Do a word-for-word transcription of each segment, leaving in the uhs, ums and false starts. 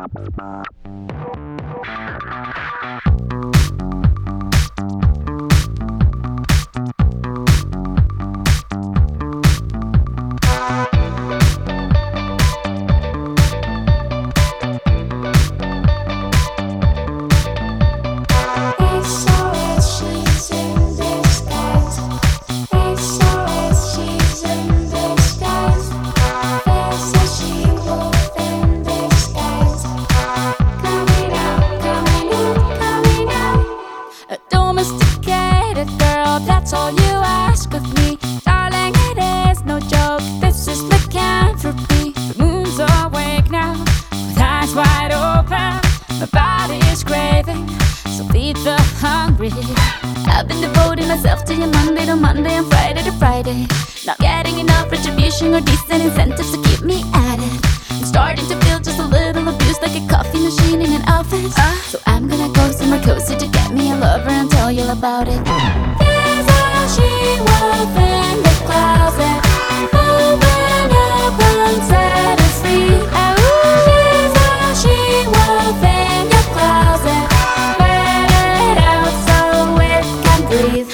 That's all you ask of me, darling, it is no joke. This is lycanthropy. The moon's awake now, with eyes wide open. My body is craving, so feed the hungry. I've been devoting myself to you Monday to Monday and Friday to Friday. Not getting enough retribution or decent incentives to keep me at it. I'm starting to feel just a little abused, like a coffee machine in an office. uh, So I'm gonna go somewhere cozy to get me a lover and tell you about it. She wolf in the closet, open up and set us free. There's a she wolf in your closet, let it out so it can breathe.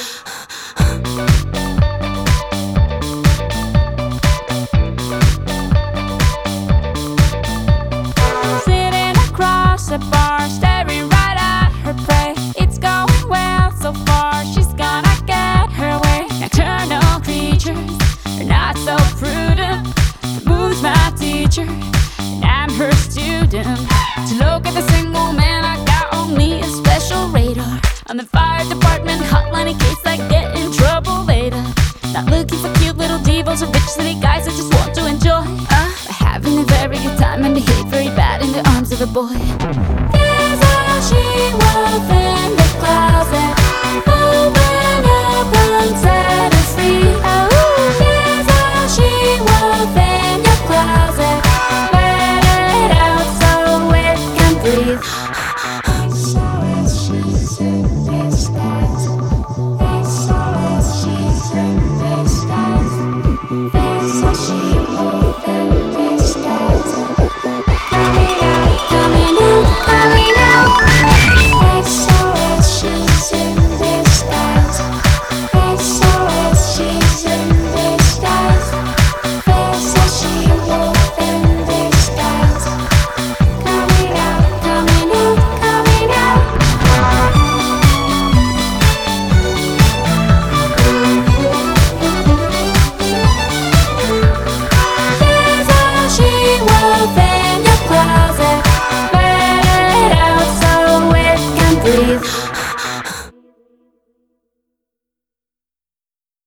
Sitting across the bar, staring right at her prey. It's going well so far, she's gonna nocturnal creatures are not so prudent. The moon's my teacher, and I'm her student. To look at the single man, I got on me a special radar. On the fire department hotline in case I get in trouble later. Not looking for cute little divas or rich city guys, I just want to enjoy uh, by having a very good time and behave very bad in the arms of a boy. There's a she wolf in the closet, open up and set us free. Oh, there's a she wolf in your closet, let it out so it can breathe. So is she's in disguise. So is she's in disguise. There's a she wolf in disguise. Coming out, coming out, coming out. So is she's in disguise. So is she's in disguise. There's a she wolf in disguise. Coming out, coming out, coming out. There's a she wolf in your closet, let it out so it can breathe.